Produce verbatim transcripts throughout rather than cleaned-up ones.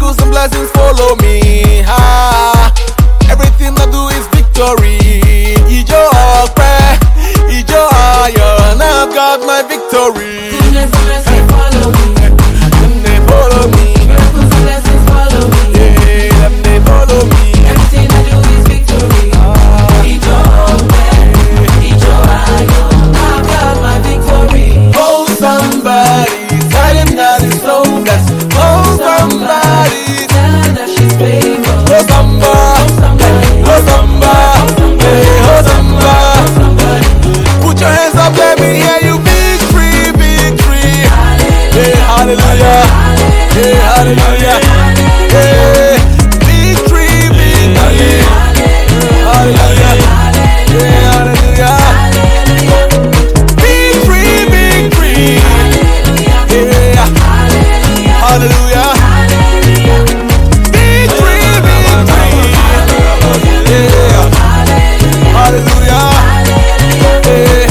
miracles and blessings follow me. Ah, everything I do is victory. Ijo Okpe, Ijo Ayo, now I've got my victory. Goodness and blessings follow me. Them they follow me. Miracles and blessings follow me. Yeah, them they follow me. Everything I do is victory. Ijo Okpe, Ijo Ayo, I've got my victory. Oh, somebody, tell him that he's so blessed. Oh, somebody, Tell her that she's faithful. oh, somebody, oh, somebody, hey, oh, somebody. Put your hands up, let me hear you. Victory, victory. Hey, hallelujah. Hey, hallelujah. Hey, victory, victory. Hallelujah. Hey, hallelujah. Victory, victory. Yeah. Hallelujah. Victory, victory. Yeah. Hallelujah. Yeah.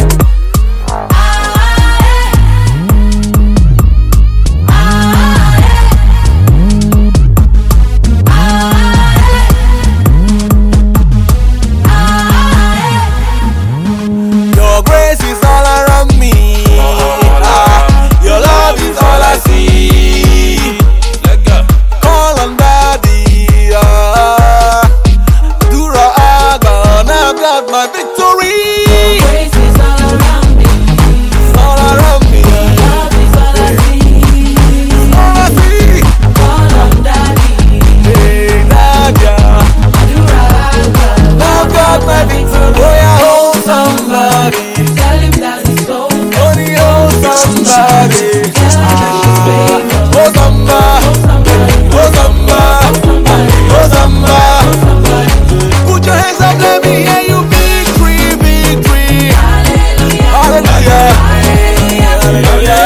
Your grace is all around me. Ah, your love is all I see. Call on Daddy. Ah, Dura Aga, now I've got my victory. Grace is all around me. It's all around me. Love is all I see. All I see. Call on Daddy. Hey, Nadia, Adura Aga. now I've got my victory. Oh, yeah, hold somebody. Tell him that he's so blessed. Only hold somebody. Tell her that she's faithful. Oh, somebody. Somebody, Oh, somebody. somebody, Oh, somebody. somebody. Put your hands up, let me hear you. Victory, victory. Hallelujah. Hallelujah.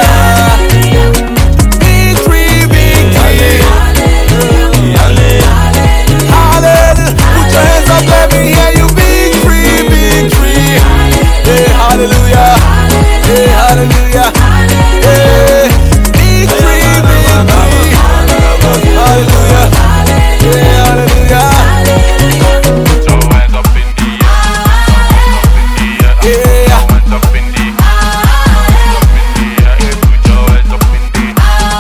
Victory, victory. Hallelujah. Put your hands up, let me hear you. Victory, victory. Hey, hallelujah. Hey, hallelujah. Hey, victory, victory. Hallelujah. Hey, hallelujah. Put your hands up in the air. Yeah. Hands up in the air. Put your hands up in the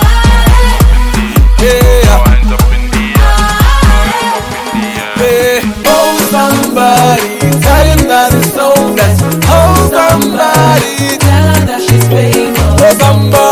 air. Yeah. Hands up in the air. Hands up in the air. Hey, oh, somebody, tell him that it's so blessed. Oh, somebody, Tell her that she's faithful. oh, somebody.